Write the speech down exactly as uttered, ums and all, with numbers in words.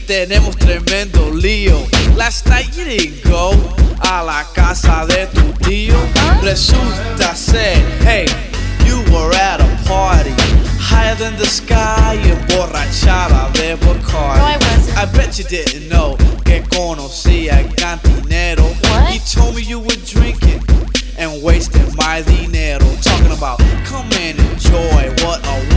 tenemos tremendo lío. Last night you didn't go a la casa de tu tío. Resulta ser, hey, you were at a party higher than the sky, emborrachada de Bacardi. No, I wasn't. I bet you didn't know